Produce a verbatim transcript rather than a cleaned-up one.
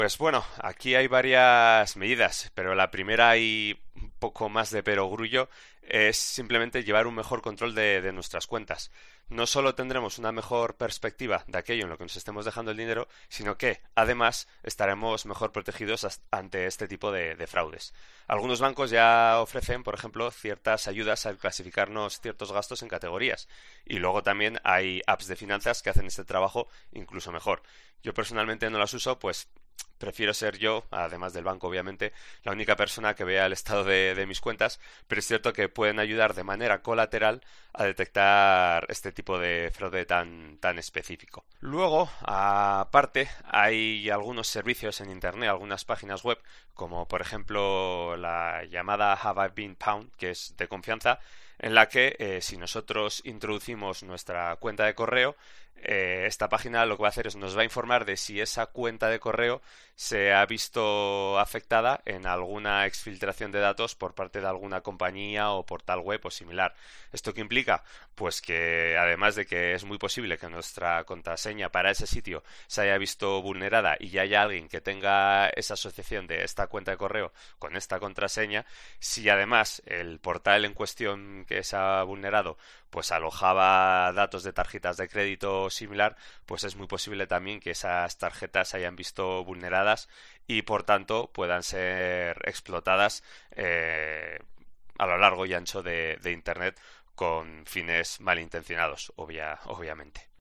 Pues bueno, aquí hay varias medidas, pero la primera y un poco más de perogrullo es simplemente llevar un mejor control de, de nuestras cuentas. No solo tendremos una mejor perspectiva de aquello en lo que nos estemos dejando el dinero, sino que además estaremos mejor protegidos as- ante este tipo de, de fraudes. Algunos bancos ya ofrecen, por ejemplo, ciertas ayudas al clasificarnos ciertos gastos en categorías. Y luego también hay apps de finanzas que hacen este trabajo incluso mejor. Yo personalmente no las uso, pues prefiero ser yo, además del banco obviamente, la única persona que vea el estado de, de mis cuentas, pero es cierto que pueden ayudar de manera colateral a detectar este tipo de fraude tan, tan específico. Luego, aparte, hay algunos servicios en Internet, algunas páginas web, como por ejemplo la llamada Have I Been Pwned, que es de confianza, en la que eh, si nosotros introducimos nuestra cuenta de correo, eh, esta página lo que va a hacer es nos va a informar de si esa cuenta de correo se ha visto afectada en alguna exfiltración de datos por parte de alguna compañía o portal web o similar. ¿Esto qué implica? Pues que además de que es muy posible que nuestra contraseña para ese sitio se haya visto vulnerada y ya haya alguien que tenga esa asociación de esta cuenta de correo con esta contraseña, si además el portal en cuestión que se ha vulnerado pues alojaba datos de tarjetas de crédito o similar, pues es muy posible también que esas tarjetas se hayan visto vulneradas y por tanto puedan ser explotadas eh, a lo largo y ancho de, de Internet con fines malintencionados, obvia, obviamente.